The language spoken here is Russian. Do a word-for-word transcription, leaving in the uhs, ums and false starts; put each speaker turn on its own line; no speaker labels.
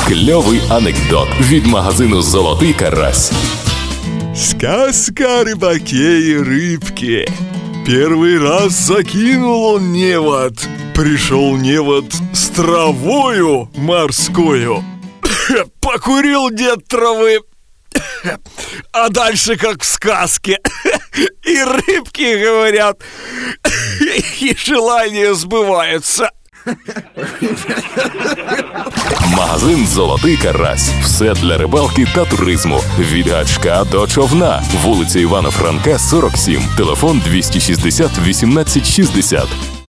Кльовий анекдот від магазину «Золотий карась».
Сказка о рыбаке и рыбке. Первый раз закинул он невод. Пришел невод с травою морскою. Покурил дед травы. А дальше как в сказке. И рыбки говорят, и желания сбываются.
Магазин «Золотий карась». Все для рибалки та туризму. Від гачка до човна. Вулиця Івана Франка, сорок сім. Телефон двісті шістдесят вісімнадцять шістдесят.